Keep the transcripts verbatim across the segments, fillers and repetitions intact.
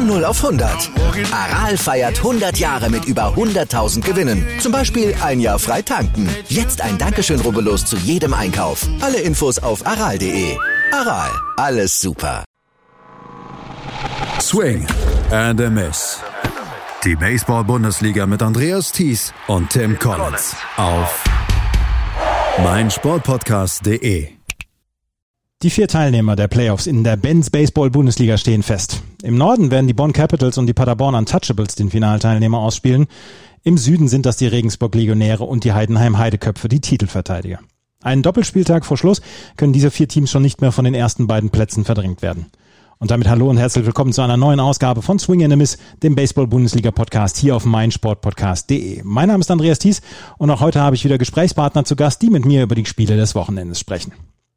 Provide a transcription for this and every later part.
Von null auf hundert. Aral feiert hundert Jahre mit über hunderttausend Gewinnen. Zum Beispiel ein Jahr frei tanken. Jetzt ein Dankeschön, rubbellos zu jedem Einkauf. Alle Infos auf aral punkt de. Aral, alles super. Swing and a Miss. Die Baseball-Bundesliga mit Andreas Thies und Tim Collins auf meinsportpodcast punkt de. Die vier Teilnehmer der Playoffs in der Benz Baseball-Bundesliga stehen fest. Im Norden werden die Bonn Capitals und die Paderborn Untouchables den Finalteilnehmer ausspielen. Im Süden sind das die Regensburg Legionäre und die Heidenheim Heideköpfe, die Titelverteidiger. Einen Doppelspieltag vor Schluss können diese vier Teams schon nicht mehr von den ersten beiden Plätzen verdrängt werden. Und damit hallo und herzlich willkommen zu einer neuen Ausgabe von Swing and a Miss, dem Baseball-Bundesliga-Podcast hier auf meinsportpodcast punkt de. Mein Name ist Andreas Thies und auch heute habe ich wieder Gesprächspartner zu Gast, die mit mir über die Spiele des Wochenendes sprechen.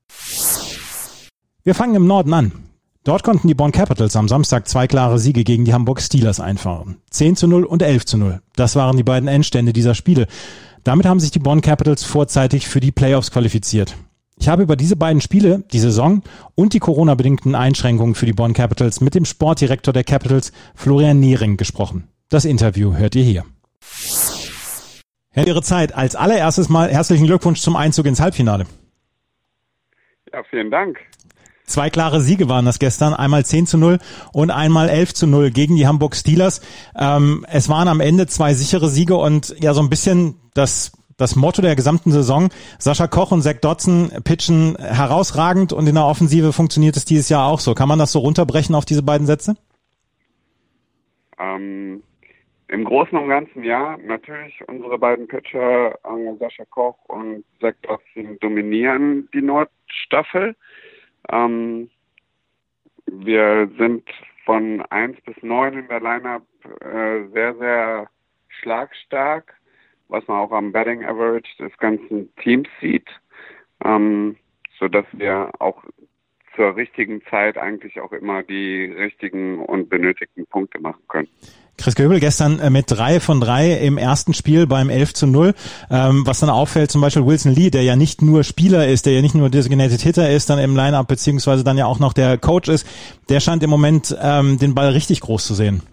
Wir fangen im Norden an. Dort konnten die Bonn Capitals am Samstag zwei klare Siege gegen die Hamburg Steelers einfahren. zehn zu null und elf zu null. Das waren die beiden Endstände dieser Spiele. Damit haben sich die Bonn Capitals vorzeitig für die Playoffs qualifiziert. Ich habe über diese beiden Spiele, die Saison und die Corona-bedingten Einschränkungen für die Bonn Capitals mit dem Sportdirektor der Capitals, Florian Nehring, gesprochen. Das Interview hört ihr hier. Herr, Ihre Zeit. Als allererstes mal herzlichen Glückwunsch zum Einzug ins Halbfinale. Ja, vielen Dank. Zwei klare Siege waren das gestern, einmal zehn zu null und einmal elf zu null gegen die Hamburg Steelers. Ähm, es waren am Ende zwei sichere Siege und ja so ein bisschen das das Motto der gesamten Saison. Sascha Koch und Zach Dodson pitchen herausragend und in der Offensive funktioniert es dieses Jahr auch so. Kann man das so runterbrechen auf diese beiden Sätze? Ähm, im Großen und Ganzen ja. Natürlich unsere beiden Pitcher, äh, Sascha Koch und Zach Dodson, dominieren die Nordstaffel. Ähm, wir sind von eins bis neun in der Lineup äh, sehr, sehr schlagstark, was man auch am Batting Average des ganzen Teams sieht, ähm, so dass wir auch zur richtigen Zeit eigentlich auch immer die richtigen und benötigten Punkte machen können. Chris Göbel gestern mit drei von drei im ersten Spiel beim elf zu null. Ähm, was dann auffällt, zum Beispiel Wilson Lee, der ja nicht nur Spieler ist, der ja nicht nur Designated Hitter ist, dann im Line-Up beziehungsweise dann ja auch noch der Coach ist, der scheint im Moment ähm, den Ball richtig groß zu sehen.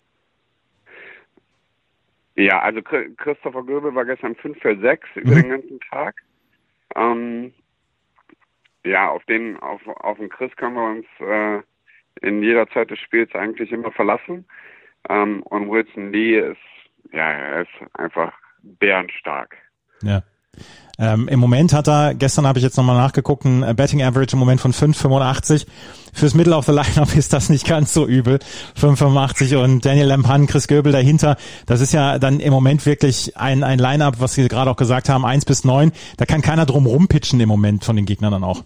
Ja, also Christopher Göbel war gestern fünf für sechs über mhm. den ganzen Tag. Ähm, ja, auf den, auf, auf den Chris können wir uns äh, in jeder Zeit des Spiels eigentlich immer verlassen. Um, und Wilson Lee ist, ja, er ist einfach bärenstark. Ja. Ähm, im Moment hat er, gestern habe ich jetzt nochmal nachgeguckt, ein Betting Average im Moment von fünf Komma fünfundachtzig. Fürs Middle of the Lineup ist das nicht ganz so übel. fünf Komma fünfundachtzig und Daniel Lempan, Chris Göbel dahinter. Das ist ja dann im Moment wirklich ein, ein Lineup, was Sie gerade auch gesagt haben, eins bis neun. Da kann keiner drum rumpitchen im Moment von den Gegnern dann auch.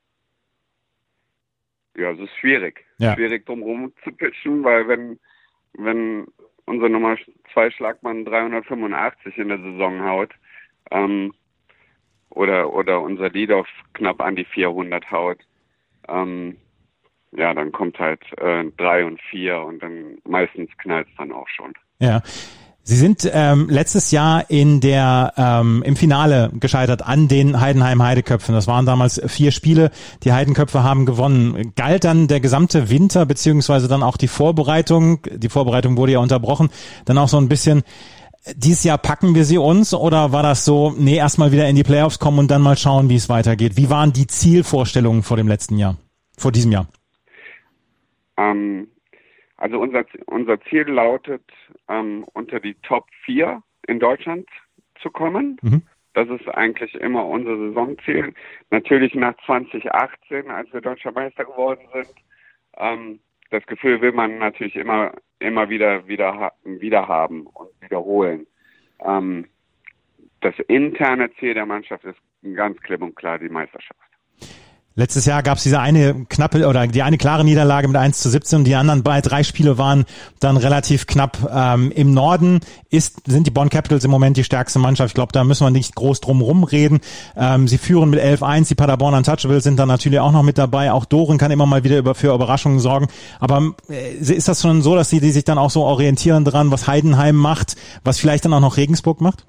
Ja, es ist schwierig. Ja. Schwierig drum rum zu pitchen, weil wenn wenn unser Nummer zwei Schlagmann dreihundertfünfundachtzig in der Saison haut, ähm, oder, oder unser Leadoff knapp an die vierhundert haut, ähm, ja, dann kommt halt äh, drei und vier und dann meistens knallt es dann auch schon. Ja. Sie sind ähm, letztes Jahr in der ähm, im Finale gescheitert an den Heidenheim Heideköpfen. Das waren damals vier Spiele. Die Heidenköpfe haben gewonnen. Galt dann der gesamte Winter beziehungsweise dann auch die Vorbereitung. Die Vorbereitung wurde ja unterbrochen. Dann auch so ein bisschen, dieses Jahr packen wir sie uns, oder war das so, nee, erstmal wieder in die Playoffs kommen und dann mal schauen, wie es weitergeht? Wie waren die Zielvorstellungen vor dem letzten Jahr, vor diesem Jahr? Ähm Also unser unser Ziel lautet, ähm, unter die Top vier in Deutschland zu kommen. Mhm. Das ist eigentlich immer unser Saisonziel. Natürlich nach zwanzig achtzehn, als wir Deutscher Meister geworden sind, ähm, das Gefühl will man natürlich immer immer wieder wieder wieder haben und wiederholen. Ähm, das interne Ziel der Mannschaft ist ganz klipp und klar die Meisterschaft. Letztes Jahr gab es diese eine knappe oder die eine klare Niederlage mit eins zu siebzehn und die anderen bei drei Spiele waren dann relativ knapp. Ähm, Im Norden ist, sind die Bonn Capitals im Moment die stärkste Mannschaft. Ich glaube, da müssen wir nicht groß drum rumreden. Ähm, sie führen mit elf eins. Die Paderborn Untouchables sind da natürlich auch noch mit dabei. Auch Doren kann immer mal wieder über, für Überraschungen sorgen. Aber äh, ist das schon so, dass die, die sich dann auch so orientieren dran, was Heidenheim macht, was vielleicht dann auch noch Regensburg macht?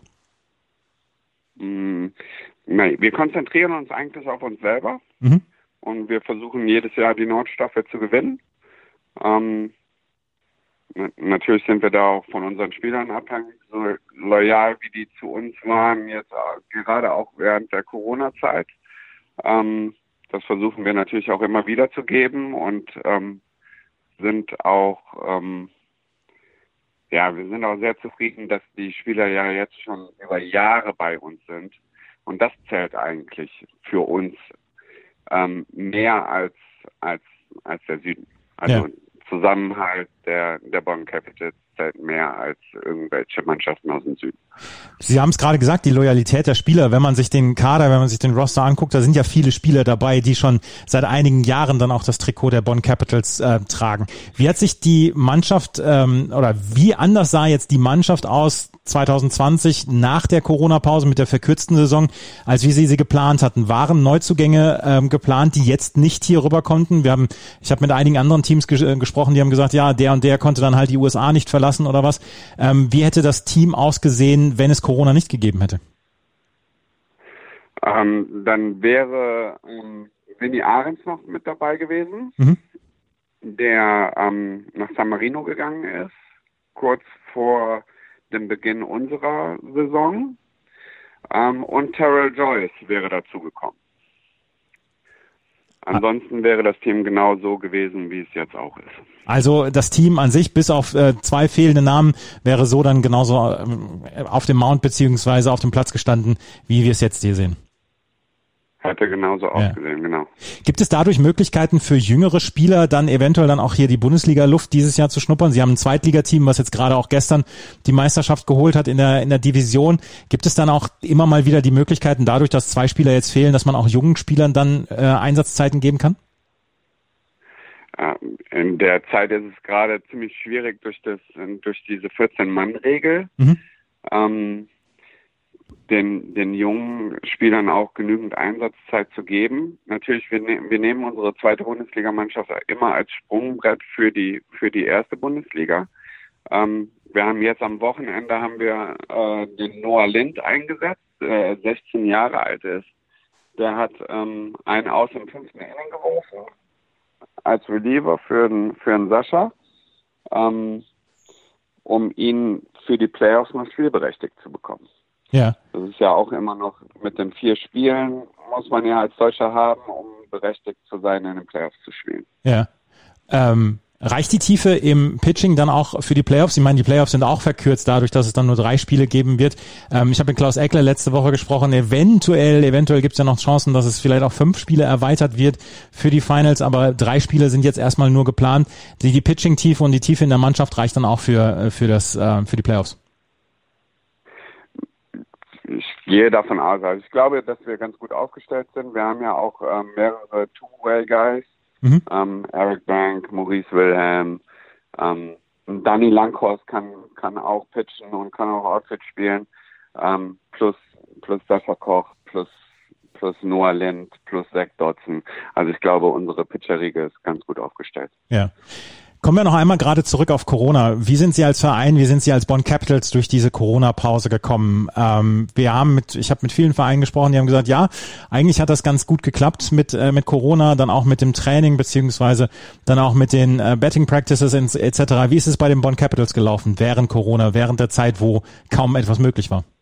Mm. Nein, wir konzentrieren uns eigentlich auf uns selber mhm. und wir versuchen jedes Jahr die Nordstaffel zu gewinnen. Ähm, natürlich sind wir da auch von unseren Spielern abhängig, so loyal wie die zu uns waren, jetzt gerade auch während der Corona-Zeit. Ähm, das versuchen wir natürlich auch immer wieder zu geben und ähm, sind auch, ähm, ja, wir sind auch sehr zufrieden, dass die Spieler ja jetzt schon über Jahre bei uns sind. Und das zählt eigentlich für uns ähm, mehr als, als, als der Süden. Also ja. Zusammenhalt der, der Bonn Capitals zählt mehr als irgendwelche Mannschaften aus dem Süden. Sie haben es gerade gesagt, die Loyalität der Spieler, wenn man sich den Kader, wenn man sich den Roster anguckt, da sind ja viele Spieler dabei, die schon seit einigen Jahren dann auch das Trikot der Bonn Capitals äh, tragen. Wie hat sich die Mannschaft ähm, oder wie anders sah jetzt die Mannschaft aus zwanzig zwanzig nach der Corona-Pause mit der verkürzten Saison, als wie Sie sie geplant hatten? Waren Neuzugänge ähm, geplant, die jetzt nicht hier rüber konnten? Wir haben, ich habe mit einigen anderen Teams ges- äh, gesprochen, die haben gesagt, ja, der und der konnte dann halt die U S A nicht verlassen oder was. Ähm, wie hätte das Team ausgesehen, wenn es Corona nicht gegeben hätte? Ähm, dann wäre ähm, Vinny Ahrens noch mit dabei gewesen, Mhm. der ähm, nach San Marino gegangen ist, kurz vor dem Beginn unserer Saison. Ähm, und Terrell Joyce wäre dazugekommen. Ansonsten wäre das Team genau so gewesen, wie es jetzt auch ist. Also das Team an sich, bis auf äh, zwei fehlende Namen, wäre so dann genauso äh, auf dem Mount beziehungsweise auf dem Platz gestanden, wie wir es jetzt hier sehen. Hätte genauso ja. ausgesehen, genau. Gibt es dadurch Möglichkeiten für jüngere Spieler, dann eventuell dann auch hier die Bundesliga-Luft dieses Jahr zu schnuppern? Sie haben ein Zweitligateam, was jetzt gerade auch gestern die Meisterschaft geholt hat in der in der Division. Gibt es dann auch immer mal wieder die Möglichkeiten, dadurch, dass zwei Spieler jetzt fehlen, dass man auch jungen Spielern dann äh, Einsatzzeiten geben kann? In der Zeit ist es gerade ziemlich schwierig durch das durch diese vierzehn-Mann-Regel. Mhm. Ähm, Den, den jungen Spielern auch genügend Einsatzzeit zu geben. Natürlich, wir, ne, wir nehmen unsere zweite Bundesligamannschaft immer als Sprungbrett für die für die erste Bundesliga. Ähm, wir haben jetzt am Wochenende haben wir äh, den Noah Lind eingesetzt, der sechzehn Jahre alt ist. Der hat ähm, einen Aus im fünften Inning geworfen als Reliever für den für den Sascha, ähm, um ihn für die Playoffs noch spielberechtigt zu bekommen. Ja. Das ist ja auch immer noch mit den vier Spielen, muss man ja als Deutscher haben, um berechtigt zu sein, in den Playoffs zu spielen. Ja. Ähm, reicht die Tiefe im Pitching dann auch für die Playoffs? Ich meine, die Playoffs sind auch verkürzt dadurch, dass es dann nur drei Spiele geben wird. Ähm, ich habe mit Klaus Eckler letzte Woche gesprochen. Eventuell, eventuell gibt es ja noch Chancen, dass es vielleicht auch fünf Spiele erweitert wird für die Finals, aber drei Spiele sind jetzt erstmal nur geplant. Die, die Pitching-Tiefe und die Tiefe in der Mannschaft reicht dann auch für, für, das, äh, für die Playoffs. Ich gehe davon aus. Also ich glaube, dass wir ganz gut aufgestellt sind. Wir haben ja auch ähm, mehrere Two-Way-Guys. Mhm. Ähm, Eric Bank, Maurice Wilhelm. Ähm, Danny Langhorst kann kann auch pitchen und kann auch Outfit spielen. Ähm, plus plus Sascha Koch, plus plus Noah Lind, plus Zach Dodson. Also ich glaube, unsere Pitcherriege ist ganz gut aufgestellt. Ja. Kommen wir noch einmal gerade zurück auf Corona. Wie sind Sie als Verein, wie sind Sie als Bonn Capitals durch diese Corona-Pause gekommen? Ähm, wir haben mit, ich habe mit vielen Vereinen gesprochen, die haben gesagt, ja, eigentlich hat das ganz gut geklappt mit äh, mit Corona, dann auch mit dem Training beziehungsweise dann auch mit den äh, Betting Practices et cetera. Wie ist es bei den Bonn Capitals gelaufen während Corona, während der Zeit, wo kaum etwas möglich war?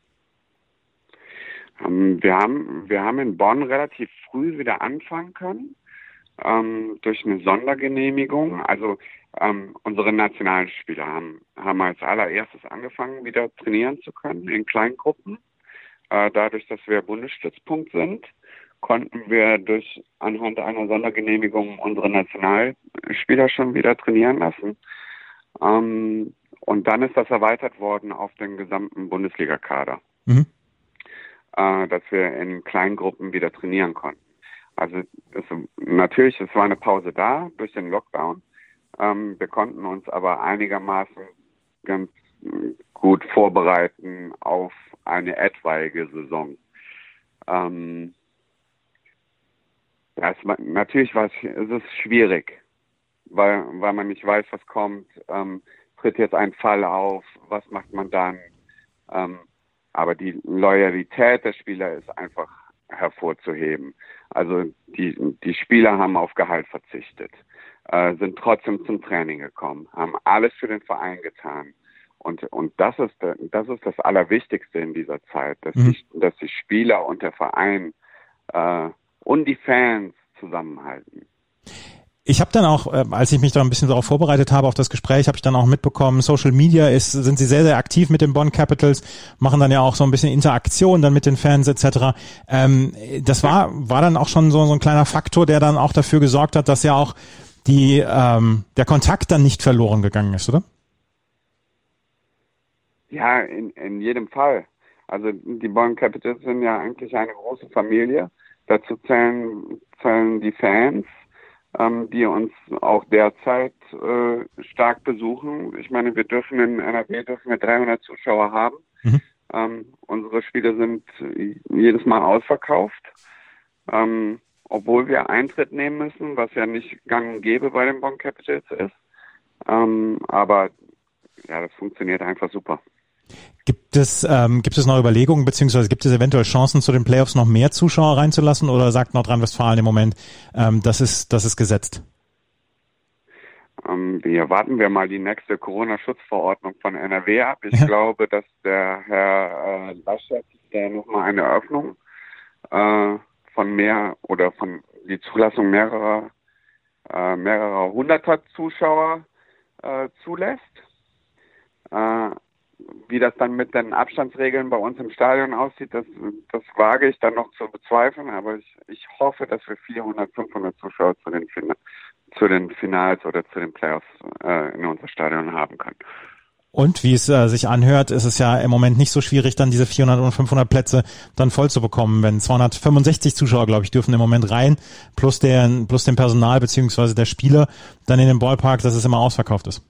Ähm, wir haben wir haben in Bonn relativ früh wieder anfangen können. Ähm, durch eine Sondergenehmigung. Also ähm, unsere nationalen Spieler haben, haben als allererstes angefangen, wieder trainieren zu können in Kleingruppen. Äh, dadurch, dass wir Bundesstützpunkt sind, konnten wir durch anhand einer Sondergenehmigung unsere Nationalspieler schon wieder trainieren lassen. Ähm, und dann ist das erweitert worden auf den gesamten Bundesligakader, Mhm. äh, dass wir in Kleingruppen wieder trainieren konnten. Also es, natürlich, es war eine Pause da durch den Lockdown. Ähm, wir konnten uns aber einigermaßen ganz gut vorbereiten auf eine etwaige Saison. Ähm, ja, es, natürlich war es, es ist schwierig, weil, weil man nicht weiß, was kommt. Ähm, tritt jetzt ein Fall auf, was macht man dann? Ähm, aber die Loyalität der Spieler ist einfach hervorzuheben. Also die, die Spieler haben auf Gehalt verzichtet. äh, sind trotzdem zum Training gekommen, haben alles für den Verein getan. Und, und das ist, das ist das Allerwichtigste in dieser Zeit, dass, mhm. die, dass die Spieler und der Verein äh, und die Fans zusammenhalten. Ich habe dann auch, als ich mich da ein bisschen darauf vorbereitet habe, auf das Gespräch, habe ich dann auch mitbekommen, Social Media ist, sind sie sehr, sehr aktiv mit den Bonn Capitals, machen dann ja auch so ein bisschen Interaktion dann mit den Fans et cetera. Ähm, das war war dann auch schon so, so ein kleiner Faktor, der dann auch dafür gesorgt hat, dass ja auch die ähm, der Kontakt dann nicht verloren gegangen ist, oder? Ja, in, in jedem Fall. Also die Bonn Capitals sind ja eigentlich eine große Familie. Dazu zählen, zählen die Fans, ähm, die uns auch derzeit äh, stark besuchen. Ich meine, wir dürfen in N R W dürfen wir dreihundert Zuschauer haben. Mhm. Ähm, unsere Spiele sind jedes Mal ausverkauft, ähm, obwohl wir Eintritt nehmen müssen, was ja nicht gang und gäbe bei den Bonn Capitals ist. Ähm, aber ja, das funktioniert einfach super. Gibt es ähm, gibt es noch Überlegungen, beziehungsweise gibt es eventuell Chancen, zu den Playoffs noch mehr Zuschauer reinzulassen, oder sagt Nordrhein-Westfalen im Moment, ähm, das ist das ist gesetzt? Ähm, wir warten wir mal die nächste Corona-Schutzverordnung von N R W ab. Ich ja. glaube, dass der Herr äh, Laschet der nochmal eine Öffnung äh, von mehr oder von die Zulassung mehrerer äh, mehrerer hunderter Zuschauer äh, zulässt. Äh, Wie das dann mit den Abstandsregeln bei uns im Stadion aussieht, das, das wage ich dann noch zu bezweifeln. Aber ich, ich hoffe, dass wir vierhundert, fünfhundert Zuschauer zu den, zu den Finals oder zu den Playoffs äh, in unser Stadion haben können. Und wie es äh, sich anhört, ist es ja im Moment nicht so schwierig, dann diese vierhundert und fünfhundert Plätze dann voll zu bekommen. Wenn zweihundertfünfundsechzig Zuschauer, glaube ich, dürfen im Moment rein, plus der, plus dem Personal beziehungsweise der Spieler dann in den Ballpark, dass es immer ausverkauft ist.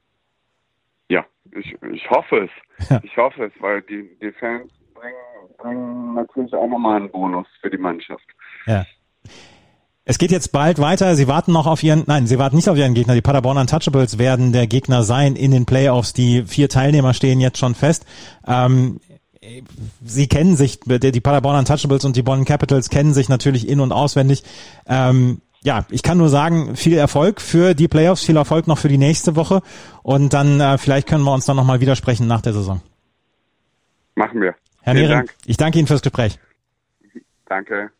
Ja, ich, ich hoffe es. Ja. Ich hoffe es, weil die, die Fans bringen, bringen natürlich auch nochmal einen Bonus für die Mannschaft. Ja. Es geht jetzt bald weiter. Sie warten noch auf ihren, nein, Sie warten nicht auf ihren Gegner. Die Paderborn Untouchables werden der Gegner sein in den Playoffs. Die vier Teilnehmer stehen jetzt schon fest. Ähm, Sie kennen sich, die Paderborn Untouchables und die Bonn Capitals kennen sich natürlich in- und auswendig. Ähm, Ja, ich kann nur sagen, viel Erfolg für die Playoffs, viel Erfolg noch für die nächste Woche, und dann äh, vielleicht können wir uns dann nochmal widersprechen nach der Saison. Machen wir. Herr Vielen Nehring, Dank. Ich danke Ihnen fürs Gespräch. Danke.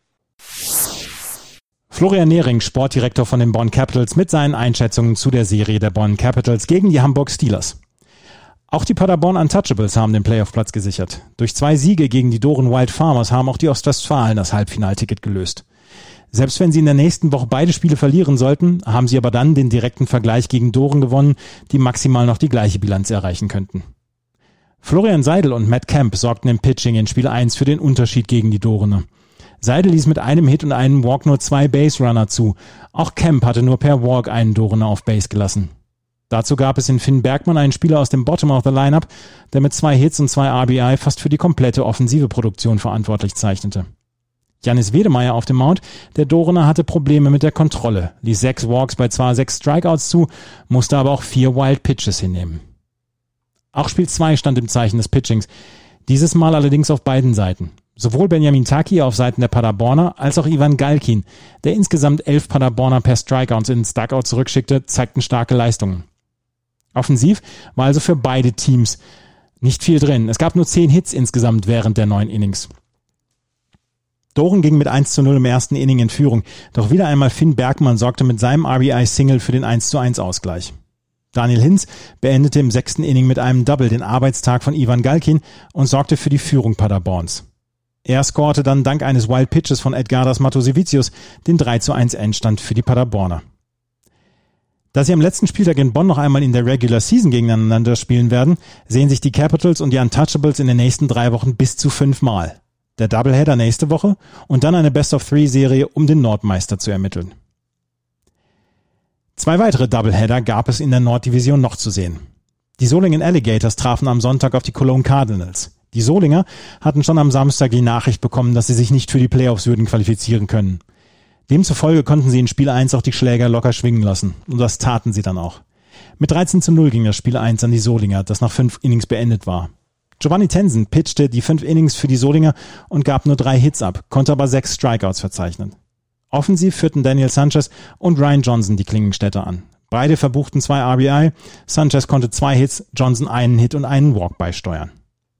Florian Nehring, Sportdirektor von den Bonn Capitals, mit seinen Einschätzungen zu der Serie der Bonn Capitals gegen die Hamburg Steelers. Auch die Paderborn Untouchables haben den Playoff-Platz gesichert. Durch zwei Siege gegen die Doren Wild Farmers haben auch die Ostwestfalen das Halbfinalticket gelöst. Selbst wenn sie in der nächsten Woche beide Spiele verlieren sollten, haben sie aber dann den direkten Vergleich gegen Doren gewonnen, die maximal noch die gleiche Bilanz erreichen könnten. Florian Seidel und Matt Kemp sorgten im Pitching in Spiel eins für den Unterschied gegen die Dorener. Seidel ließ mit einem Hit und einem Walk nur zwei Base-Runner zu. Auch Kemp hatte nur per Walk einen Dorener auf Base gelassen. Dazu gab es in Finn Bergmann einen Spieler aus dem Bottom of the Lineup, der mit zwei Hits und zwei R B I fast für die komplette offensive Produktion verantwortlich zeichnete. Janis Wedemeyer auf dem Mount, der Dorener, hatte Probleme mit der Kontrolle, ließ sechs Walks bei zwar sechs Strikeouts zu, musste aber auch vier Wild Pitches hinnehmen. Auch Spiel zwei stand im Zeichen des Pitchings, dieses Mal allerdings auf beiden Seiten. Sowohl Benjamin Taki auf Seiten der Paderborner als auch Ivan Galkin, der insgesamt elf Paderborner per Strikeouts ins Dugout zurückschickte, zeigten starke Leistungen. Offensiv war also für beide Teams nicht viel drin. Es gab nur zehn Hits insgesamt während der neun Innings. Doren ging mit eins zu null im ersten Inning in Führung, doch wieder einmal Finn Bergmann sorgte mit seinem R B I-Single für den eins zu eins Ausgleich. Daniel Hinz beendete im sechsten Inning mit einem Double den Arbeitstag von Ivan Galkin und sorgte für die Führung Paderborns. Er scorete dann dank eines Wild Pitches von Edgardas Matosevicius den drei zu eins Endstand für die Paderborner. Da sie am letzten Spieltag in Bonn noch einmal in der Regular Season gegeneinander spielen werden, sehen sich die Capitals und die Untouchables in den nächsten drei Wochen bis zu fünfmal. Der Doubleheader nächste Woche und dann eine Best-of-Three-Serie, um den Nordmeister zu ermitteln. Zwei weitere Doubleheader gab es in der Norddivision noch zu sehen. Die Solingen Alligators trafen am Sonntag auf die Cologne Cardinals. Die Solinger hatten schon am Samstag die Nachricht bekommen, dass sie sich nicht für die Playoffs würden qualifizieren können. Demzufolge konnten sie in Spiel eins auch die Schläger locker schwingen lassen. Und das taten sie dann auch. Mit dreizehn zu null ging das Spiel eins an die Solinger, das nach fünf Innings beendet war. Giovanni Tensen pitchte die fünf Innings für die Solinger und gab nur drei Hits ab, konnte aber sechs Strikeouts verzeichnen. Offensiv führten Daniel Sanchez und Ryan Johnson die Klingenstädter an. Beide verbuchten zwei R B I, Sanchez konnte zwei Hits, Johnson einen Hit und einen Walk beisteuern.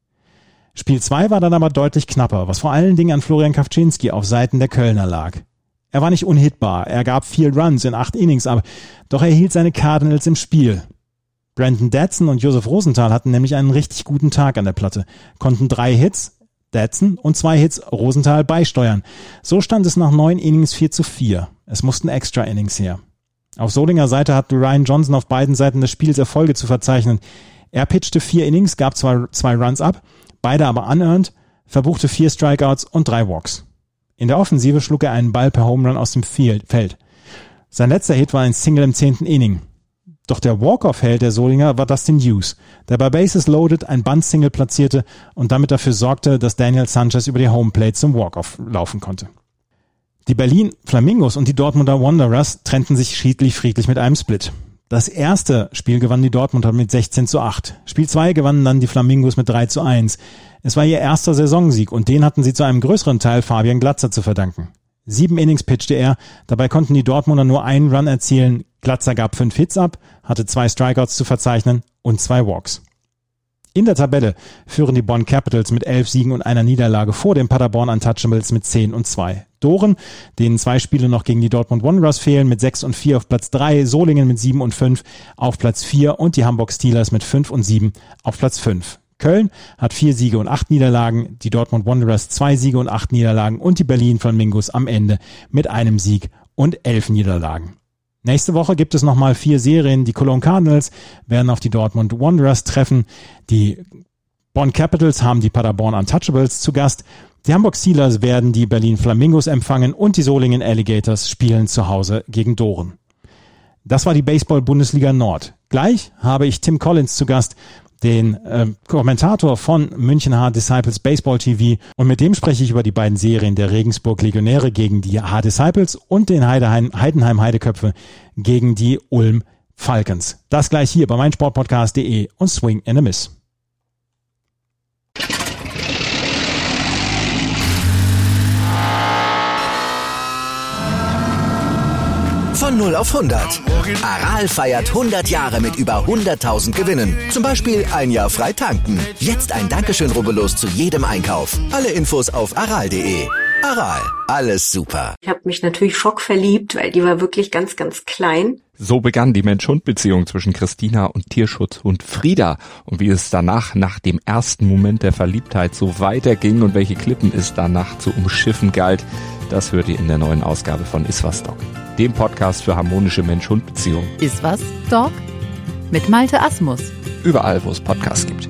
Spiel zwei war dann aber deutlich knapper, was vor allen Dingen an Florian Kawczynski auf Seiten der Kölner lag. Er war nicht unhittbar, er gab vier Runs in acht Innings, aber doch er hielt seine Cardinals im Spiel. Brandon Dadson und Josef Rosenthal hatten nämlich einen richtig guten Tag an der Platte, konnten drei Hits, Dadson, und zwei Hits, Rosenthal, beisteuern. So stand es nach neun Innings vier zu vier. Es mussten extra Innings her. Auf Solinger Seite hatte Ryan Johnson auf beiden Seiten des Spiels Erfolge zu verzeichnen. Er pitchte vier Innings, gab zwei, zwei Runs ab, beide aber unearned, verbuchte vier Strikeouts und drei Walks. In der Offensive schlug er einen Ball per Home Run aus dem Feld. Sein letzter Hit war ein Single im zehnten Inning. Doch der Walk-Off-Held der Solinger war Dustin Hughes, der bei Bases Loaded ein Bunt-Single platzierte und damit dafür sorgte, dass Daniel Sanchez über die Homeplate zum Walk-Off laufen konnte. Die Berlin Flamingos und die Dortmunder Wanderers trennten sich schiedlich-friedlich mit einem Split. Das erste Spiel gewannen die Dortmunder mit sechzehn zu acht. Spiel zwei gewannen dann die Flamingos mit drei zu eins. Es war ihr erster Saisonsieg und den hatten sie zu einem größeren Teil Fabian Glatzer zu verdanken. Sieben Innings pitchte er, dabei konnten die Dortmunder nur einen Run erzielen. Glatzer gab fünf Hits ab, hatte zwei Strikeouts zu verzeichnen und zwei Walks. In der Tabelle führen die Bonn Capitals mit elf Siegen und einer Niederlage vor den Paderborn Untouchables mit zehn und zwei. Doren, denen zwei Spiele noch gegen die Dortmund Wanderers fehlen, mit sechs und vier auf Platz drei, Solingen mit sieben und fünf auf Platz vier und die Hamburg Steelers mit fünf und sieben auf Platz fünf. Köln hat vier Siege und acht Niederlagen, die Dortmund Wanderers zwei Siege und acht Niederlagen und die Berlin Flamingos am Ende mit einem Sieg und elf Niederlagen. Nächste Woche gibt es nochmal vier Serien. Die Cologne Cardinals werden auf die Dortmund Wanderers treffen. Die Bonn Capitals haben die Paderborn Untouchables zu Gast. Die Hamburg Steelers werden die Berlin Flamingos empfangen und die Solingen Alligators spielen zu Hause gegen Doren. Das war die Baseball-Bundesliga Nord. Gleich habe ich Tim Collins zu Gast, den äh, Kommentator von München H-Disciples Baseball T V, und mit dem spreche ich über die beiden Serien der Regensburg Legionäre gegen die H-Disciples und den Heidenheim, Heidenheim Heideköpfe gegen die Ulm Falcons. Das gleich hier bei meinsportpodcast punkt de und Swing and a Miss. Von null auf hundert. Aral feiert hundert Jahre mit über hunderttausend Gewinnen. Zum Beispiel ein Jahr frei tanken. Jetzt ein Dankeschön, rubbellos zu jedem Einkauf. Alle Infos auf aral punkt de. Aral, alles super. Ich habe mich natürlich schockverliebt, weil die war wirklich ganz, ganz klein. So begann die Mensch-Hund-Beziehung zwischen Christina und Tierschutzhund Frieda. Und wie es danach, nach dem ersten Moment der Verliebtheit, so weiterging und welche Klippen es danach zu umschiffen galt, das hört ihr in der neuen Ausgabe von Iswas Dog, dem Podcast für harmonische Mensch-Hund-Beziehungen. Iswas Dog? Mit Malte Asmus. Überall, wo es Podcasts gibt.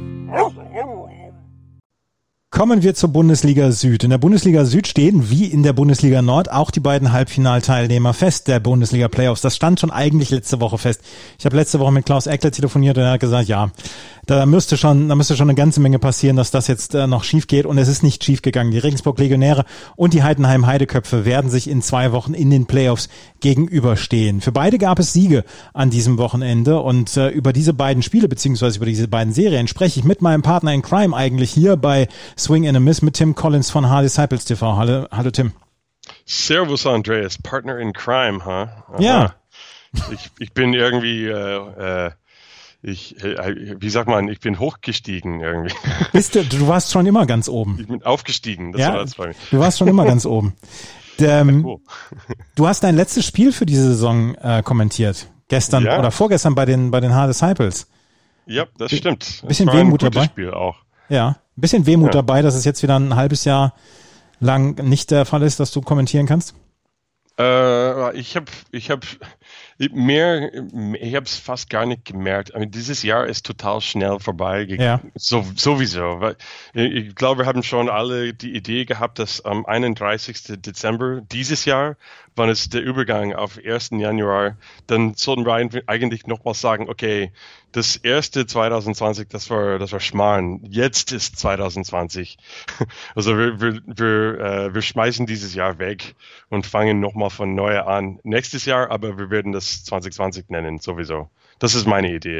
Kommen wir zur Bundesliga Süd. In der Bundesliga Süd stehen, wie in der Bundesliga Nord, auch die beiden Halbfinalteilnehmer fest der Bundesliga Playoffs. Das stand schon eigentlich letzte Woche fest. Ich habe letzte Woche mit Klaus Eckler telefoniert und er hat gesagt, ja, da müsste schon, da müsste schon eine ganze Menge passieren, dass das jetzt äh, noch schief geht, und es ist nicht schief gegangen. Die Regensburg Legionäre und die Heidenheim Heideköpfe werden sich in zwei Wochen in den Playoffs gegenüberstehen. Für beide gab es Siege an diesem Wochenende, und äh, über diese beiden Spiele beziehungsweise über diese beiden Serien spreche ich mit meinem Partner in Crime eigentlich hier bei Swing and a Miss, mit Tim Collins von H-Disciples T V. Hallo, hallo Tim. Servus Andreas, Partner in Crime, huh? Aha. Ja. Ich, ich bin irgendwie, äh, äh, ich, äh, wie sagt man, ich bin hochgestiegen irgendwie. Bist du, du warst schon immer ganz oben. Ich bin aufgestiegen, das ja, war das bei mir. Du warst schon immer ganz oben. Der, ähm, cool. Du hast dein letztes Spiel für diese Saison äh, kommentiert. Gestern ja. oder vorgestern bei den, bei den H-Disciples. Ja, das stimmt. Bisschen das war Wehmut ein gutes dabei. Spiel auch. Ja, ein bisschen Wehmut ja. dabei, dass es jetzt wieder ein halbes Jahr lang nicht der Fall ist, dass du kommentieren kannst. Äh, ich habe, ich habe mehr, ich habe es fast gar nicht gemerkt. I mean, dieses Jahr ist total schnell vorbei. Ja. So, sowieso. Ich glaube, wir haben schon alle die Idee gehabt, dass am einunddreißigsten Dezember dieses Jahr, wann es der Übergang auf ersten Januar, dann sollten wir eigentlich nochmal sagen, okay, das erste zwanzig zwanzig, das war, das war Schmarrn. Jetzt ist zwanzig zwanzig. Also wir, wir, wir, äh, wir schmeißen dieses Jahr weg und fangen nochmal von neu an nächstes Jahr, aber wir werden das zwanzig zwanzig nennen, sowieso. Das ist meine Idee.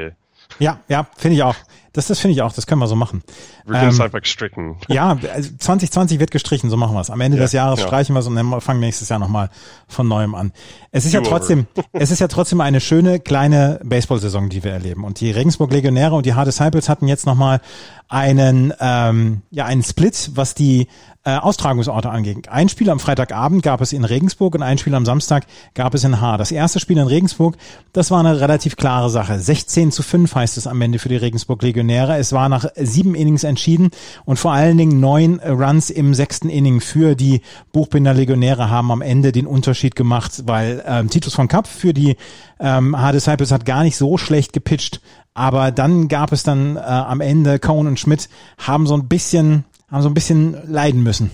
Ja, ja, finde ich auch. Das, das finde ich auch, das können wir so machen. Wir können es ähm, einfach stricken. Ja, also zwanzig zwanzig wird gestrichen, so machen wir es. Am Ende ja, des Jahres ja. streichen wir es und dann fangen nächstes Jahr nochmal von Neuem an. Es ist you ja trotzdem, es ist ja trotzdem eine schöne kleine Baseball-Saison, die wir erleben. Und die Regensburg Legionäre und die Hard Disciples hatten jetzt nochmal einen, ähm, ja, einen Split, was die äh, Austragungsorte angeht. Ein Spiel am Freitagabend gab es in Regensburg und ein Spiel am Samstag gab es in Haar. Das erste Spiel in Regensburg, das war eine relativ klare Sache. sechzehn zu fünf heißt es am Ende für die Regensburg Legionäre. Es war nach sieben Innings entschieden und vor allen Dingen neun Runs im sechsten Inning für die Buchbinder Legionäre haben am Ende den Unterschied gemacht, weil ähm, Titus von Kapp für die ähm, Hard Disciples hat gar nicht so schlecht gepitcht, aber dann gab es dann äh, am Ende Cohn und Schmidt haben so ein bisschen haben so ein bisschen leiden müssen.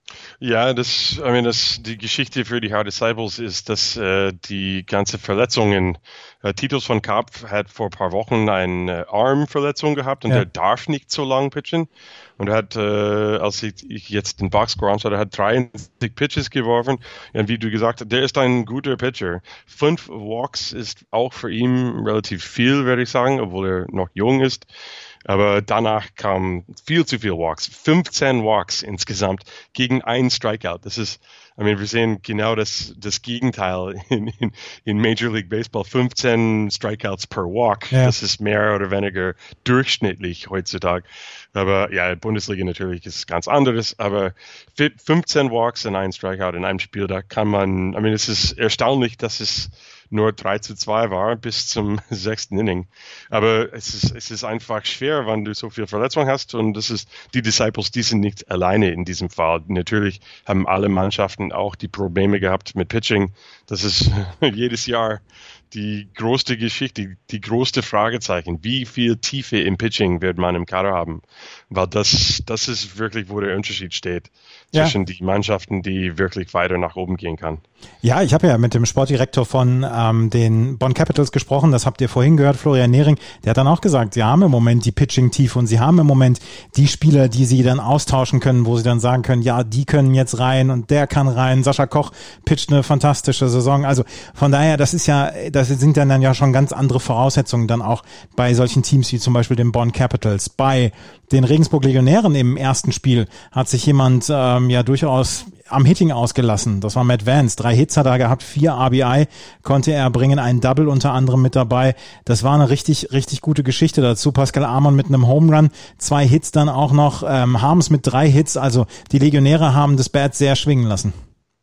Ja, das, I mean, das, die Geschichte für die Hard Disciples ist, dass äh, die ganze Verletzungen, äh, Titus von Kapp hat vor ein paar Wochen eine Armverletzung gehabt und ja. der darf nicht so lang pitchen. Und er hat, äh, als ich, ich jetzt den Boxscore anschaue, er hat dreiundsiebzig Pitches geworfen. Und wie du gesagt hast, der ist ein guter Pitcher. Fünf Walks ist auch für ihn relativ viel, würde ich sagen, obwohl er noch jung ist. Aber danach kam viel zu viel Walks. fünfzehn Walks insgesamt gegen einen Strikeout. Das ist, I mean, wir sehen genau das, das Gegenteil in, in, in Major League Baseball. fünfzehn Strikeouts per Walk. Ja. Das ist mehr oder weniger durchschnittlich heutzutage. Aber ja, Bundesliga natürlich ist ganz anderes. Aber fünfzehn Walks und ein Strikeout in einem Spiel, da kann man, I mean, es ist erstaunlich, dass es nur drei zu zwei war bis zum sechsten Inning. Aber es ist, es ist einfach schwer, wenn du so viel Verletzung hast. Und das ist, die Disciples, die sind nicht alleine in diesem Fall. Natürlich haben alle Mannschaften auch die Probleme gehabt mit Pitching. Das ist jedes Jahr die größte Geschichte, die, die größte Fragezeichen. Wie viel Tiefe im Pitching wird man im Kader haben? Weil das, das ist wirklich, wo der Unterschied steht ja. zwischen die Mannschaften, die wirklich weiter nach oben gehen kann. Ja, ich habe ja mit dem Sportdirektor von ähm, den Bonn Capitals gesprochen, das habt ihr vorhin gehört, Florian Nehring, der hat dann auch gesagt, sie haben im Moment die Pitching-Tiefe und sie haben im Moment die Spieler, die sie dann austauschen können, wo sie dann sagen können, ja, die können jetzt rein und der kann rein. Sascha Koch pitcht eine fantastische Saison. Also von daher, das ist ja, das sind dann, dann ja schon ganz andere Voraussetzungen dann auch bei solchen Teams wie zum Beispiel den Bonn Capitals. Bei den Regensburg Legionären im ersten Spiel hat sich jemand ähm, ja durchaus am Hitting ausgelassen. Das war Matt Vance. Drei Hits hat er gehabt, vier R B I konnte er bringen, ein Double unter anderem mit dabei. Das war eine richtig, richtig gute Geschichte dazu. Pascal Amon mit einem Home Run, zwei Hits dann auch noch, ähm, Harms mit drei Hits. Also die Legionäre haben das Bat sehr schwingen lassen.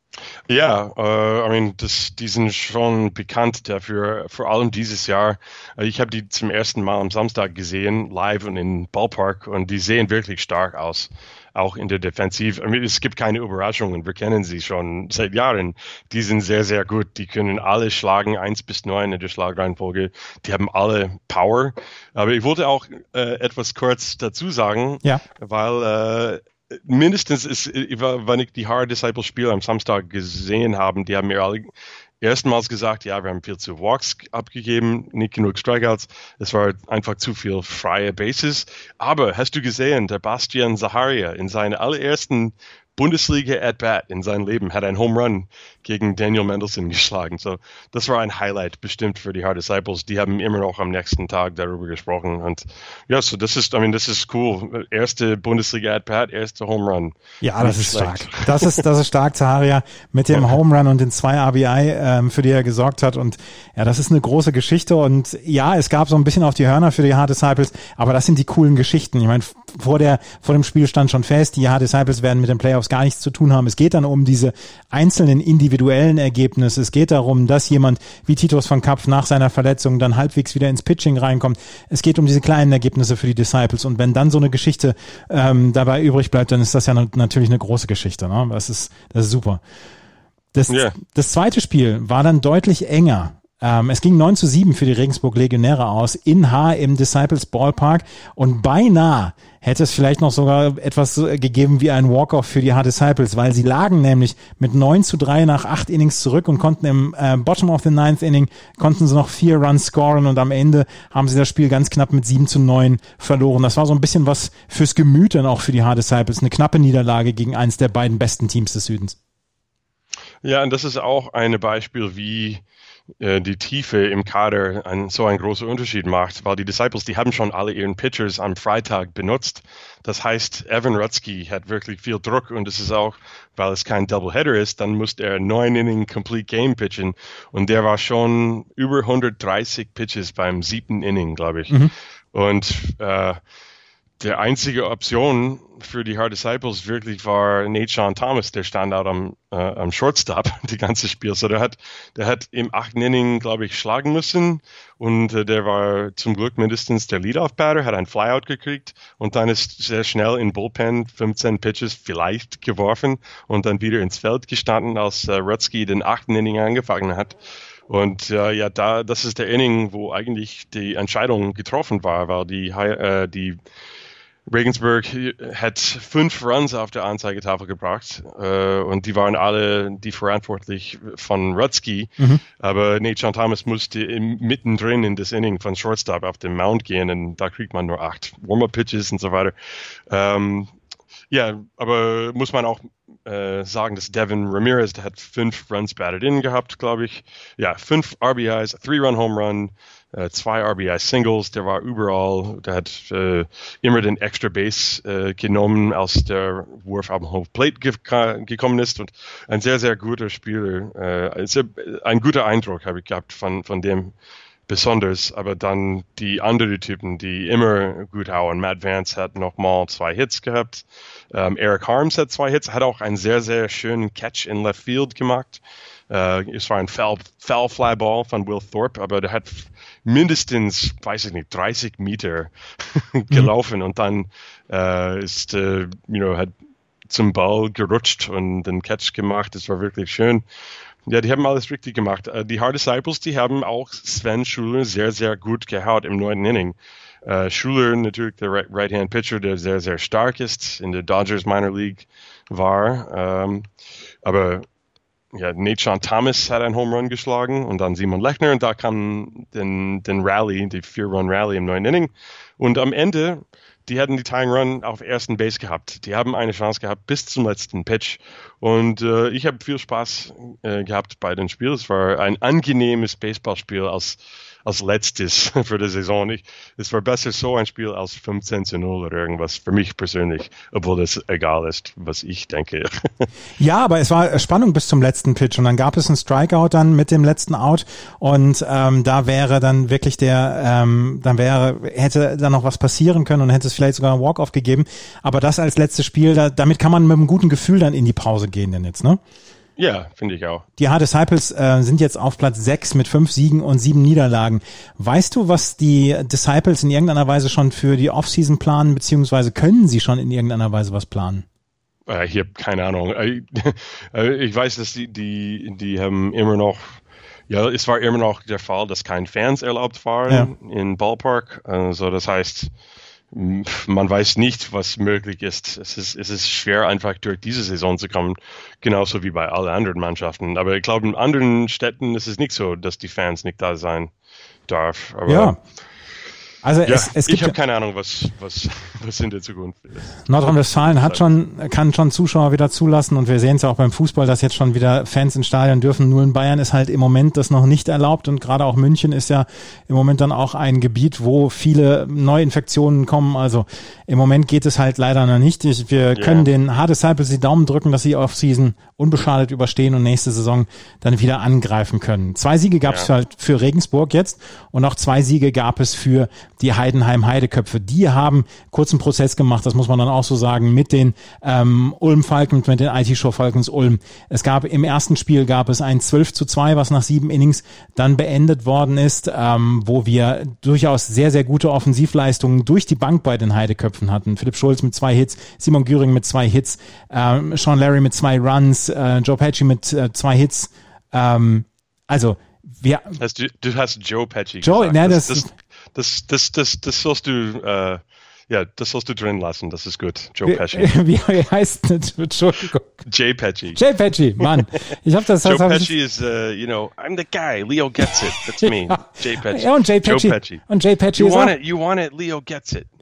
Ja, uh, I mean, das, die sind schon bekannt dafür, vor allem dieses Jahr. Ich habe die zum ersten Mal am Samstag gesehen, live und im Ballpark, und die sehen wirklich stark aus, auch in der Defensive. I mean, es gibt keine Überraschungen, wir kennen sie schon seit Jahren. Die sind sehr, sehr gut. Die können alle schlagen, eins bis neun in der Schlagreihenfolge. Die haben alle Power. Aber ich wollte auch äh, etwas kurz dazu sagen, ja. weil äh, mindestens ist, wenn ich die Hard Disciples Spiele am Samstag gesehen habe, die haben mir alle erstmals gesagt, ja, wir haben viel zu Walks abgegeben, nicht genug Strikeouts, es war einfach zu viel freie Bases. Aber hast du gesehen, der Bastian Zaharia in seiner allerersten Bundesliga-At-Bat in seinem Leben hat einen Home Run gegen Daniel Mendelssohn geschlagen. So, das war ein Highlight bestimmt für die Hard Disciples. Die haben immer noch am nächsten Tag darüber gesprochen. Und ja, so das ist, I mean, das ist cool. Erste Bundesliga-At-Bat, erste Home Run. Ja, das ist stark. Das ist, das ist stark, Zaharia, mit dem Home Run und den zwei R B I, ähm, für die er gesorgt hat. Und ja, das ist eine große Geschichte. Und ja, es gab so ein bisschen auf die Hörner für die Hard Disciples, aber das sind die coolen Geschichten. Ich meine, vor der, vor dem Spiel stand schon fest, die Hard Disciples werden mit den Playoffs gar nichts zu tun haben. Es geht dann um diese einzelnen individuellen Ergebnisse. Es geht darum, dass jemand wie Titus von Kapp nach seiner Verletzung dann halbwegs wieder ins Pitching reinkommt. Es geht um diese kleinen Ergebnisse für die Disciples. Und wenn dann so eine Geschichte ähm, dabei übrig bleibt, dann ist das ja natürlich eine große Geschichte. Ne? Das ist, das ist super. Das, yeah. das zweite Spiel war dann deutlich enger. Ähm, es ging neun zu sieben für die Regensburg Legionäre aus in Haar im Disciples Ballpark und beinahe hätte es vielleicht noch sogar etwas gegeben wie ein Walk-Off für die Hard Disciples, weil sie lagen nämlich mit neun zu drei nach acht Innings zurück und konnten im äh, Bottom of the ninth Inning, konnten sie noch vier Runs scoren und am Ende haben sie das Spiel ganz knapp mit sieben zu neun verloren. Das war so ein bisschen was fürs Gemüt dann auch für die Hard Disciples, eine knappe Niederlage gegen eins der beiden besten Teams des Südens. Ja, und das ist auch ein Beispiel, wie äh, die Tiefe im Kader ein, so einen großen Unterschied macht, weil die Disciples, die haben schon alle ihren Pitchers am Freitag benutzt. Das heißt, Evan Rutsky hat wirklich viel Druck und es ist auch, weil es kein Doubleheader ist, dann muss er neun Inning Complete Game pitchen und der war schon über hundertdreißig Pitches beim siebten Inning, glaube ich. Mhm. Und äh, der einzige Option für die Hard Disciples wirklich war Nate Sean Thomas, der stand out am, äh, am Shortstop die ganze Spiel. So der hat, der hat im achten Inning, glaube ich, schlagen müssen und äh, der war zum Glück mindestens der Leadoff-Batter, hat ein Flyout gekriegt und dann ist sehr schnell in Bullpen fünfzehn Pitches vielleicht geworfen und dann wieder ins Feld gestanden, als äh, Rutsky den achten Inning angefangen hat. Und äh, ja, da das ist der Inning, wo eigentlich die Entscheidung getroffen war, weil die äh, die Regensburg hat fünf Runs auf der Anzeigetafel gebracht äh, und die waren alle die verantwortlich von Rutsky, mhm. aber Nate Sean Thomas musste im, mittendrin in das Inning von Shortstop auf den Mound gehen und da kriegt man nur acht Warm-Up-Pitches und so weiter. Ähm, ja, aber muss man auch äh, sagen, dass Devin Ramirez, der hat fünf Runs batted in gehabt, glaube ich. Ja, fünf R B Is, Three-Run-Home-Run, äh, zwei R B I-Singles, der war überall, der hat äh, immer den Extra Base äh, genommen, als der Wurf auf dem Home Plate ge- gekommen ist und ein sehr, sehr guter Spieler. Äh, sehr, ein guter Eindruck habe ich gehabt von, von dem besonders, aber dann die anderen Typen, die immer gut hauen. Matt Vance hat nochmal zwei Hits gehabt. Ähm, Eric Harms hat zwei Hits, hat auch einen sehr, sehr schönen Catch in Left Field gemacht. Äh, es war ein Foul, Foul Fly Ball von Will Thorpe, aber der hat mindestens, weiß ich nicht, dreißig Meter gelaufen mhm. und dann äh, ist, äh, you know, hat zum Ball gerutscht und den Catch gemacht. Das war wirklich schön. Ja, die haben alles richtig gemacht. Die Hard Disciples, die haben auch Sven Schuler sehr, sehr gut gehaut im neunten Inning. Uh, Schuler, natürlich der Right-Hand-Pitcher, der sehr, sehr stark ist, in der Dodgers Minor League war. Um, aber ja, Nate Sean Thomas hat einen Home Run geschlagen und dann Simon Lechner und da kam den, den Rally, die Vier-Run-Rally im neunten Inning. Und am Ende, die hatten die Tying Run auf ersten Base gehabt. Die haben eine Chance gehabt bis zum letzten Pitch. Und äh, ich habe viel Spaß äh, gehabt bei dem Spiel. Es war ein angenehmes Baseballspiel als, als letztes für die Saison. Ich, es war besser so ein Spiel als fünfzehn zu null oder irgendwas für mich persönlich, obwohl das egal ist, was ich denke. Ja, aber es war Spannung bis zum letzten Pitch und dann gab es einen Strikeout dann mit dem letzten Out und ähm, da wäre dann wirklich der, ähm, dann wäre, hätte dann noch was passieren können und hätte es vielleicht sogar ein Walk-Off gegeben. Aber das als letztes Spiel, da, damit kann man mit einem guten Gefühl dann in die Pause gehen denn jetzt, ne? Ja, finde ich auch. Die Hard Disciples äh, sind jetzt auf Platz sechs mit fünf Siegen und sieben Niederlagen. Weißt du, was die Disciples in irgendeiner Weise schon für die Offseason planen, beziehungsweise können sie schon in irgendeiner Weise was planen? Äh, ich habe keine Ahnung. Ich, ich weiß, dass die, die, die haben immer noch, ja, es war immer noch der Fall, dass keine Fans erlaubt waren ja. in Ballpark. Also das heißt, man weiß nicht, was möglich ist. Es ist, es ist schwer, einfach durch diese Saison zu kommen, genauso wie bei allen anderen Mannschaften. Aber ich glaube, in anderen Städten ist es nicht so, dass die Fans nicht da sein darf. Aber ja. Also ja, es, es gibt ich habe keine Ahnung, was, was, was in der Zukunft ist. Nordrhein-Westfalen hat schon, kann schon Zuschauer wieder zulassen und wir sehen es ja auch beim Fußball, dass jetzt schon wieder Fans ins Stadion dürfen. Nur in Bayern ist halt im Moment das noch nicht erlaubt und gerade auch München ist ja im Moment dann auch ein Gebiet, wo viele Neuinfektionen kommen. Also im Moment geht es halt leider noch nicht. Ich, wir yeah. können den Hard Disciples die Daumen drücken, dass sie Off-Season unbeschadet überstehen und nächste Saison dann wieder angreifen können. Zwei Siege gab es ja. halt für Regensburg jetzt und auch zwei Siege gab es für die Heidenheim-Heideköpfe. Die haben kurzen Prozess gemacht, das muss man dann auch so sagen, mit den ähm, Ulm Falcons, mit den I T-Show Falcons Ulm. Es gab im ersten Spiel gab es ein zwölf zu zwei, was nach sieben Innings dann beendet worden ist, ähm, wo wir durchaus sehr, sehr gute Offensivleistungen durch die Bank bei den Heideköpfen hatten. Philipp Schulz mit zwei Hits, Simon Güring mit zwei Hits, ähm, Sean Larry mit zwei Runs, äh, Joe Pesci mit äh, zwei Hits. Ähm, also wir. Hast du, du hast Joe Pesci Joe, gesagt. Ne, das, das, das, das, das, das sollst du, äh, ja, das sollst du drin lassen. Das ist gut. Joe Pesci. Wie, wie heißt das? Entschuldigung. Jay Pesci. Jay Pesci, Mann. Ich hab das. Joe das Pesci is, uh, you know, I'm the guy. Leo gets it. That's me. ja. Jay Pesci. Ja, und Jay Pesci. Joe Pesci. Und Jay Pesci you ist want auch, it. You want it. Leo gets it.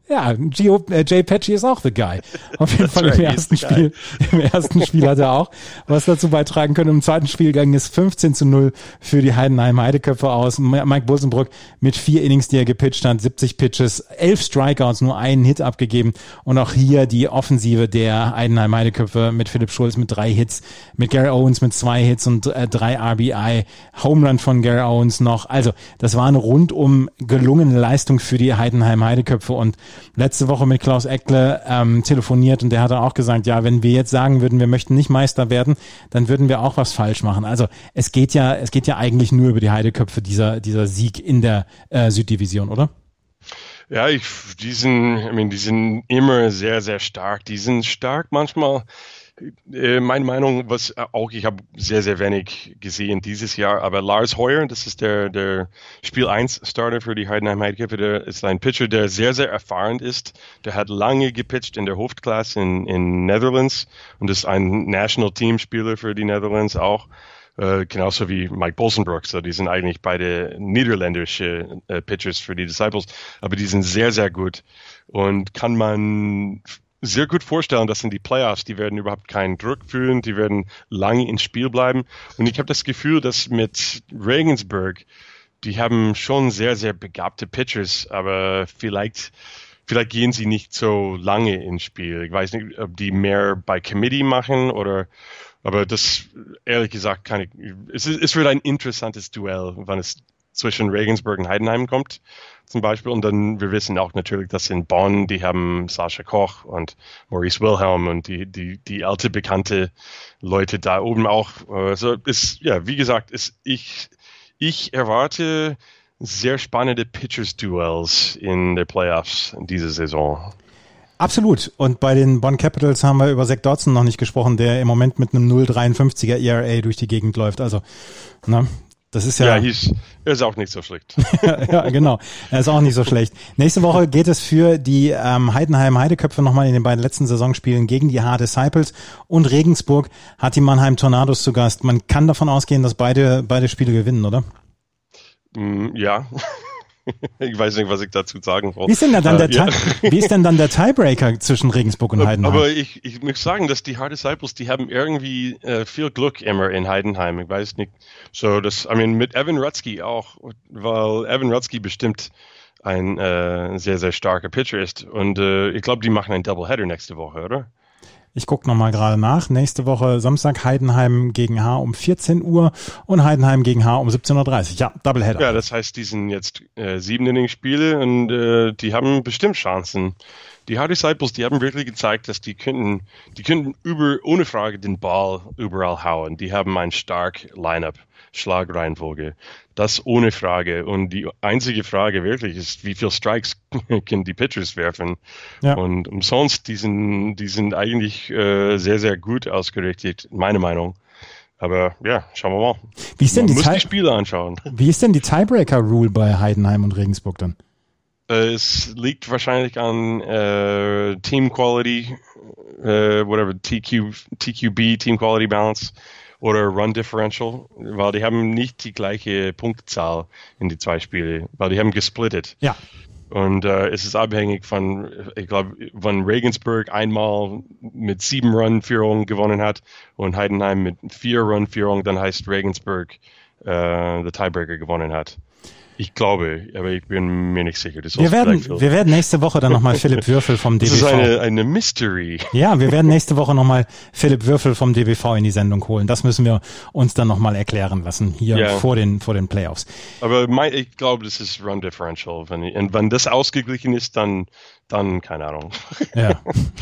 Ja, Gio, äh, Jay Patchy ist auch the guy. Auf jeden Fall im ersten Spiel, im ersten Spiel hat er auch was dazu beitragen können. Im zweiten Spiel ging es fünfzehn zu null für die Heidenheim Heideköpfe aus. Mike Bulsenbrook mit vier Innings, die er gepitcht hat, siebzig Pitches, elf Strikeouts, nur einen Hit abgegeben. Und auch hier die Offensive der Heidenheim Heideköpfe mit Philipp Schulz mit drei Hits, mit Gary Owens mit zwei Hits und äh, drei R B I. Home Run von Gary Owens noch. Also, das war eine rundum gelungene Leistung für die Heidenheim Heideköpfe. Und letzte Woche mit Klaus Eckle ähm, telefoniert und der hat auch gesagt, ja, wenn wir jetzt sagen würden, wir möchten nicht Meister werden, dann würden wir auch was falsch machen. Also es geht ja, es geht ja eigentlich nur über die Heideköpfe, dieser dieser Sieg in der äh, Süddivision, oder? Ja, ich, die sind, I mean, die sind immer sehr, sehr stark. Die sind stark manchmal. Äh, meine Meinung, was auch, ich habe sehr, sehr wenig gesehen dieses Jahr, aber Lars Hoyer, das ist der, der Spiel eins Starter für die Heidenheim Heideköpfe, der ist ein Pitcher, der sehr, sehr erfahren ist. Der hat lange gepitcht in der Hoofdklasse in, in Netherlands und ist ein National Team Spieler für die Netherlands auch. Äh, genauso wie Mike Bulsenbrook, so die sind eigentlich beide niederländische äh, Pitchers für die Disciples, aber die sind sehr, sehr gut und kann man sehr gut vorstellen, dass in die Playoffs, die werden überhaupt keinen Druck fühlen, die werden lange ins Spiel bleiben. Und ich habe das Gefühl, dass mit Regensburg, die haben schon sehr, sehr begabte Pitchers, aber vielleicht, vielleicht gehen sie nicht so lange ins Spiel. Ich weiß nicht, ob die mehr bei Committee machen oder, aber das, ehrlich gesagt, kann ich, es, ist, es wird ein interessantes Duell, wenn es zwischen Regensburg und Heidenheim kommt, zum Beispiel. Und dann, wir wissen auch natürlich, dass in Bonn, die haben Sascha Koch und Maurice Wilhelm und die, die, die alte, bekannte Leute da oben auch. Also ist, ja, wie gesagt, ist, ich, ich erwarte sehr spannende Pitchers-Duels in der Playoffs in dieser Saison. Absolut. Und bei den Bonn Capitals haben wir über Zach Dodson noch nicht gesprochen, der im Moment mit einem null Komma dreiundfünfziger E R A durch die Gegend läuft. Also, ne? Das ist ja. Ja, hieß, er ist auch nicht so schlecht. Ja, genau. Er ist auch nicht so schlecht. Nächste Woche geht es für die ähm, Heidenheim Heideköpfe nochmal in den beiden letzten Saisonspielen gegen die H Disciples und Regensburg hat die Mannheim Tornados zu Gast. Man kann davon ausgehen, dass beide, beide Spiele gewinnen, oder? Mm, ja. Ich weiß nicht, was ich dazu sagen wollte. Wie ist denn dann der, uh, ja. Wie ist denn dann der Tiebreaker zwischen Regensburg und Heidenheim? Aber ich, ich muss sagen, dass die Hard Disciples, die haben irgendwie äh, viel Glück immer in Heidenheim. Ich weiß nicht. So, das, I mean, mit Evan Rutsky auch, weil Evan Rutsky bestimmt ein äh, sehr, sehr starker Pitcher ist. Und äh, ich glaube, die machen einen Doubleheader nächste Woche, oder? Ich gucke nochmal gerade nach. Nächste Woche Samstag Heidenheim gegen H um vierzehn Uhr und Heidenheim gegen H um siebzehn Uhr dreißig. Ja, Doubleheader. Ja, das heißt, die sind jetzt äh, sieben Inning-Spiele und äh, die haben bestimmt Chancen. Die Hard Disciples, die haben wirklich gezeigt, dass die könnten, die könnten über, ohne Frage den Ball überall hauen. Die haben ein stark Line-Up, Schlagreihenfolge. Das ohne Frage. Und die einzige Frage wirklich ist, wie viel Strikes können die Pitchers werfen? Ja. Und umsonst, die sind, die sind eigentlich äh, sehr, sehr gut ausgerichtet, meine Meinung. Aber ja, schauen wir mal. Wie ist denn Man die muss Tie- die Spiele anschauen. Wie ist denn die Tiebreaker-Rule bei Heidenheim und Regensburg dann? Es liegt wahrscheinlich an äh, Team Quality, äh, whatever, T Q, T Q B, Team Quality Balance oder Run Differential, weil die haben nicht die gleiche Punktzahl in die zwei Spiele, weil die haben gesplittet. Ja. Und äh, es ist abhängig von, ich glaube, wenn Regensburg einmal mit sieben Run-Führung gewonnen hat und Heidenheim mit vier Run-Führung, dann heißt Regensburg äh, der Tiebreaker gewonnen hat. Ich glaube, aber ich bin mir nicht sicher. Das wir, werden, wir werden nächste Woche dann nochmal Philipp Würfel vom D B V. Das ist eine, eine Mystery. Ja, wir werden nächste Woche nochmal Philipp Würfel vom D B V in die Sendung holen. Das müssen wir uns dann nochmal erklären lassen, hier ja. vor den vor den Playoffs. Aber mein, ich glaube, das ist Run Differential. Wenn, und wenn das ausgeglichen ist, dann, dann keine Ahnung. Ja.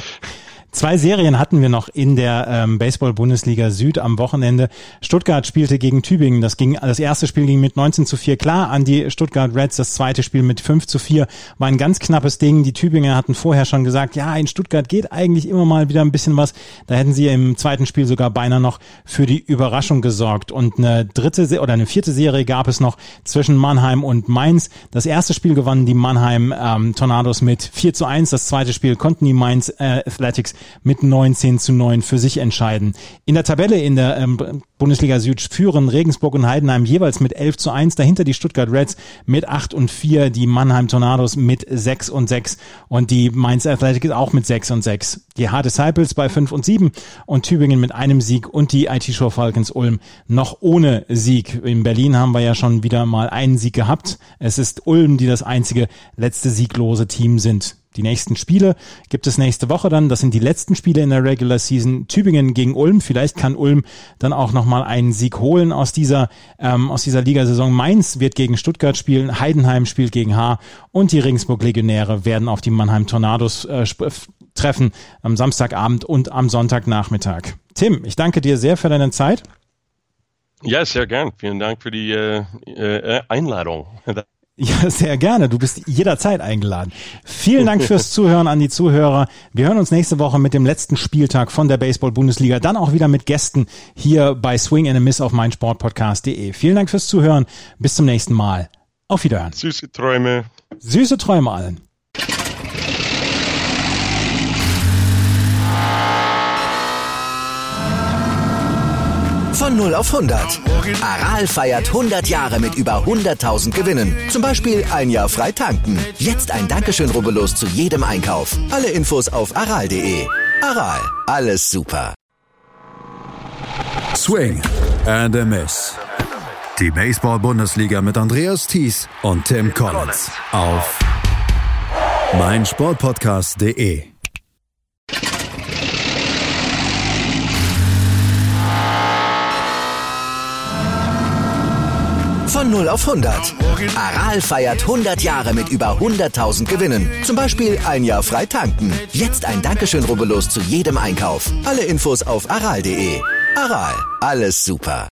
Zwei Serien hatten wir noch in der ähm, Baseball-Bundesliga Süd am Wochenende. Stuttgart spielte gegen Tübingen. Das ging, das erste Spiel ging mit neunzehn zu vier klar an die Stuttgart Reds. Das zweite Spiel mit fünf zu vier war ein ganz knappes Ding. Die Tübinger hatten vorher schon gesagt, ja, in Stuttgart geht eigentlich immer mal wieder ein bisschen was. Da hätten sie im zweiten Spiel sogar beinahe noch für die Überraschung gesorgt. Und eine dritte Se- oder eine vierte Serie gab es noch zwischen Mannheim und Mainz. Das erste Spiel gewannen die Mannheim ähm, Tornados mit vier zu eins. Das zweite Spiel konnten die Mainz äh, Athletics mit neunzehn zu neun für sich entscheiden. In der Tabelle in der ähm, Bundesliga Süd führen Regensburg und Heidenheim jeweils mit elf zu eins, dahinter die Stuttgart Reds mit acht und vier, die Mannheim Tornados mit sechs und sechs und die Mainz Athletic auch mit sechs und sechs. Die H Disciples bei fünf und sieben und Tübingen mit einem Sieg und die I T Show Falcons Ulm noch ohne Sieg. In Berlin haben wir ja schon wieder mal einen Sieg gehabt. Es ist Ulm, die das einzige letzte sieglose Team sind. Die nächsten Spiele gibt es nächste Woche dann. Das sind die letzten Spiele in der Regular Season. Tübingen gegen Ulm. Vielleicht kann Ulm dann auch nochmal einen Sieg holen aus dieser ähm, aus dieser Ligasaison. Mainz wird gegen Stuttgart spielen. Heidenheim spielt gegen Haar. Und die Regensburg Legionäre werden auf die Mannheim Tornados äh, sp- treffen am Samstagabend und am Sonntagnachmittag. Tim, ich danke dir sehr für deine Zeit. Ja, sehr gern. Vielen Dank für die äh, äh, Einladung. Ja, sehr gerne. Du bist jederzeit eingeladen. Vielen Dank fürs Zuhören an die Zuhörer. Wir hören uns nächste Woche mit dem letzten Spieltag von der Baseball-Bundesliga. Dann auch wieder mit Gästen hier bei Swing and a Miss auf meinsportpodcast punkt de. Vielen Dank fürs Zuhören. Bis zum nächsten Mal. Auf Wiederhören. Süße Träume. Süße Träume allen. Von null auf hundert. Aral feiert hundert Jahre mit über hunderttausend Gewinnen. Zum Beispiel ein Jahr frei tanken. Jetzt ein Dankeschön, rubbellos zu jedem Einkauf. Alle Infos auf aral punkt de. Aral, alles super. Swing and a Miss. Die Baseball-Bundesliga mit Andreas Thies und Tim Collins auf meinsportpodcast punkt de. Von null auf hundert. Aral feiert hundert Jahre mit über hunderttausend Gewinnen. Zum Beispiel ein Jahr frei tanken. Jetzt ein Dankeschön, rubbellos zu jedem Einkauf. Alle Infos auf aral punkt de. Aral, alles super.